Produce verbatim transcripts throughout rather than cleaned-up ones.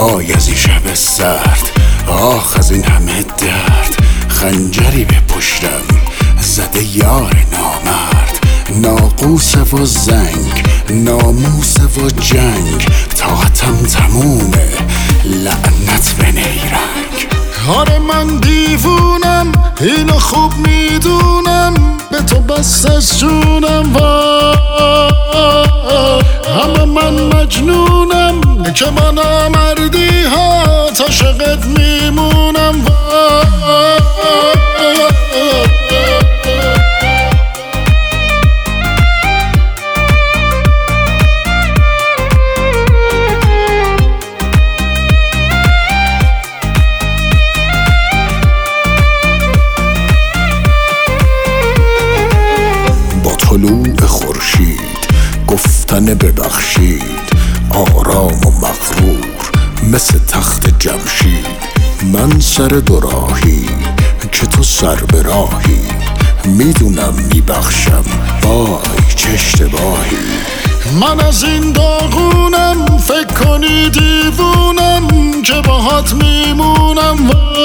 وای از این شب سرد، آخ از این همه درد. خنجری به پشتم زده یار نامرد، ناقوس و زنگ، ناموس و جنگ. طاقتم تمومه، لعنت به نیرنگ. آره من دیوونم، اینو خوب میدونم، به تو بست از جونم. همه من مجنونم که من نامردی ها عاشقت میمونم. طلوع خورشید گفتن ببخشید، آرام و مغرور مثل تخت جمشید. من سر دوراهی که تو سر به راهی، میدونم میبخشم وای چه اشتباهی. من از این داغونم، فکر کنی دیوونم که باهات میمونم.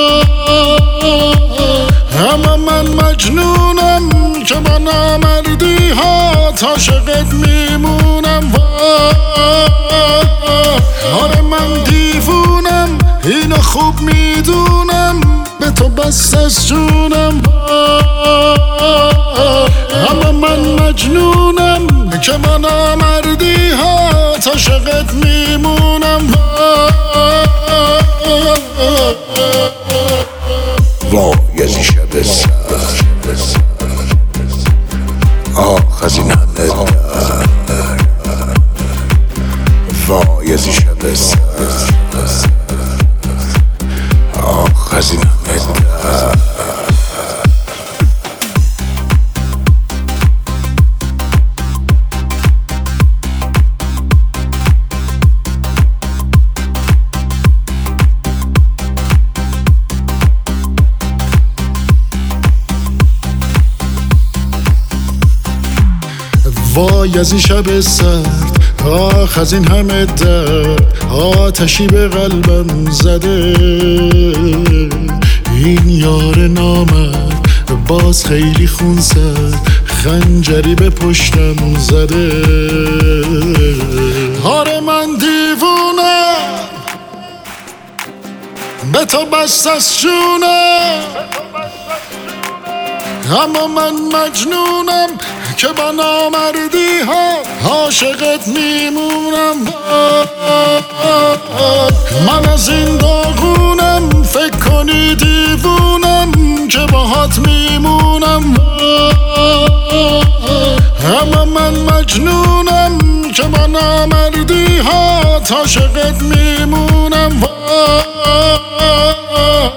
همه من مجنونم که با نامردی ها عاشقت میمونم. آره من دیوونم، اینو خوب میدونم، به تو بست از جونم. همه من مجنونم که با نامردی ها عاشقت میمونم. وای از این شب سرد، آخ از این همه درد. وای از این شب سرد، آخ از این همه درد. وای از این شب سرد، آخ از این همه درد. آتشی به قلبم زده، این یار نامرد باز خیلی خون زد، خنجری به پشتم زده. آره من دیوونم، به تو بست از جونم. اما من مجنونم که با نامردی ها عاشقت میمونم. من از این داغونم، فکر کنی دیوونم که باهات میمونم. اما من مجنونم که با نامردی ها عاشقت میمونم.